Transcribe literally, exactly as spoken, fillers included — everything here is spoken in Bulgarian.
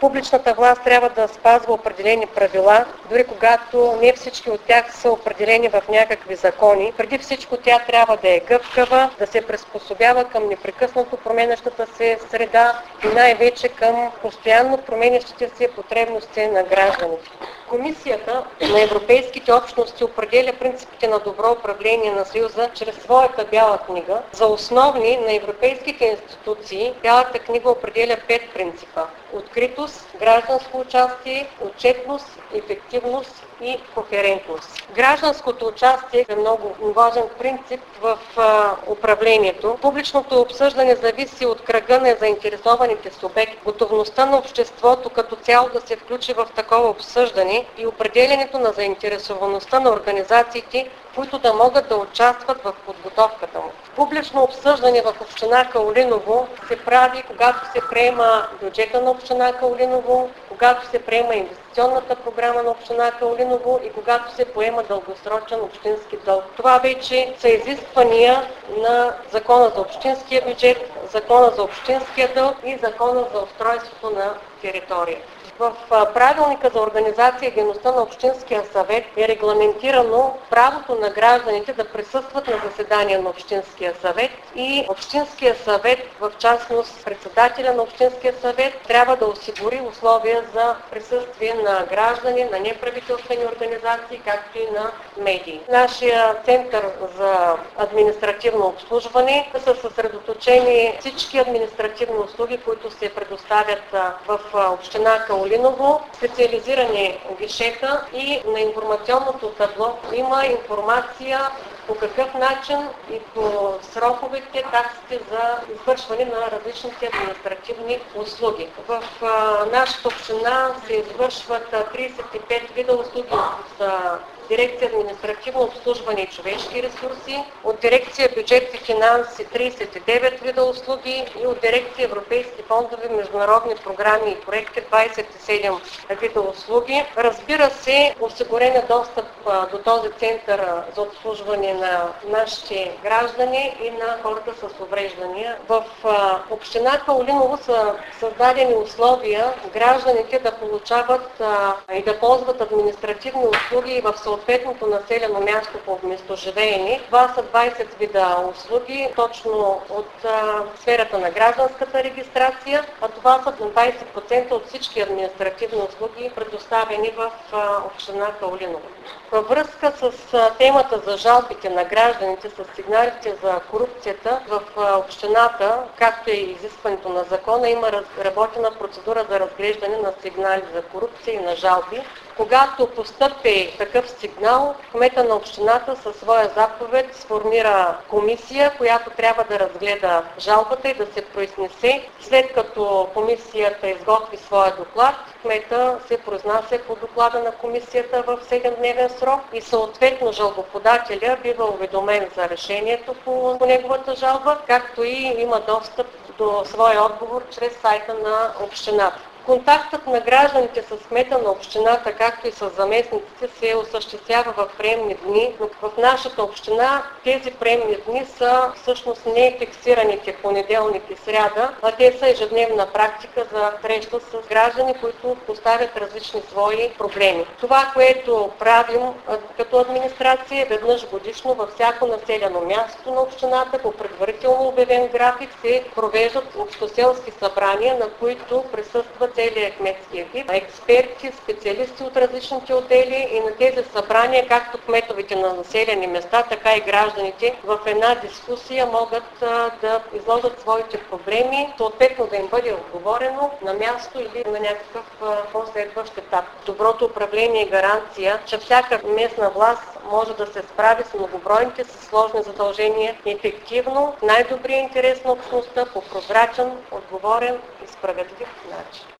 Публичната власт трябва да спазва определени правила, дори когато не всички от тях са определени в някакви закони. Преди всичко тя трябва да е гъвкава, да се приспособява към непрекъснато променящата се среда и най-вече към постоянно променящите се потребности на гражданите. Комисията на Европейските общности определя принципите на добро управление на Съюза чрез своята бяла книга. За основни на европейските институции бялата книга определя пет принципа: откритост, гражданско участие, отчетност, ефективност и кохерентност. Гражданското участие е много важен принцип в а, управлението. Публичното обсъждане зависи от кръга на заинтересованите субекти, готовността на обществото като цяло да се включи в такова обсъждане и определенето на заинтересоваността на организациите, които да могат да участват в подготовката му. Публично обсъждане в община Каолиново се прави, когато се приема бюджета на община Каолиново, когато се приема инвестиционната програма на община Каолиново и когато се поема дългосрочен общински дълг. Това вече са изисквания на Закона за общинския бюджет, Закона за общинския дълг и Закона за устройството на територията. В правилника за организация и дейността на Общинския съвет е регламентирано правото на гражданите да присъстват на заседания на Общинския съвет и Общинския съвет, в частност председателя на Общинския съвет, трябва да осигури условия за присъствие на граждани, на неправителствени организации, както и на медии. Нашия център за административно обслужване са съсредоточени всички административни услуги, които се предоставят в община Каолиново, специализирани гишета, и на информационното табло има информация по какъв начин и по сроковете, таксите за извършване на различните административни услуги. В а, нашата община се извършват тридесет и пет вида услуги от Дирекция административно обслужване и човешки ресурси, от Дирекция бюджет и финанси тридесет и девет вида услуги и от Дирекция европейски фондове, международни програми и проекти двадесет и седем вида услуги. Разбира се, осигурен е достъп а, до този център за обслужване на нашите граждани и на хората с увреждания. В а, община Каолиново са създадени условия гражданите да получават а, и да ползват административни услуги в съответното населено място по местоживеене. Това са двадесет вида услуги, точно от а, сферата на гражданската регистрация, а това са двадесет процента от всички административни услуги, предоставени в а, община Каолиново. Във връзка с а, темата за жалбите на гражданите, с сигналите за корупцията в а, общината, както и изискването на закона, има разработена процедура за разглеждане на сигнали за корупция и на жалби. Когато постъпи такъв сигнал, кмета на общината със своя заповед сформира комисия, която трябва да разгледа жалбата и да се произнесе. След като комисията изготви своя доклад, кмета се произнася по доклада на комисията в седемдневен срок и съответно жалбоподателя бива уведомен за решението по, по неговата жалба, както и има достъп до своя отговор чрез сайта на общината. Контактът на гражданите с кмета на общината, както и с заместниците, се осъществява в приемни дни, но в нашата община тези приемни дни са всъщност не фиксираните понеделник и сряда, а те са ежедневна практика за среща с граждани, които поставят различни свои проблеми. Това, което правим като администрация, веднъж годишно във всяко населено място на общината по предварително обявен график се провеждат общоселски събрания, на които присъстват целият кметски екип, експерти, специалисти от различните отдели, и на тези събрания, както кметовете на населени места, така и гражданите в една дискусия могат а, да изложат своите проблеми, съответно да им бъде отговорено на място или на някакъв а, последващ етап. Доброто управление е гаранция, че всяка местна власт може да се справи с многобройните със сложни задължения ефективно, в най-добрия интерес на общността, по прозрачен, отговорен и справедлив начин.